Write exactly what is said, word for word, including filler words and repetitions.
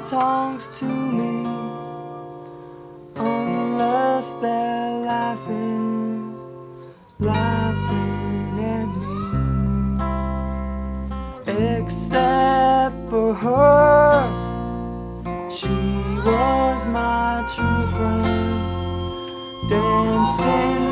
talks to me unless they're laughing, laughing at me. Except for her, she was my true friend, dancing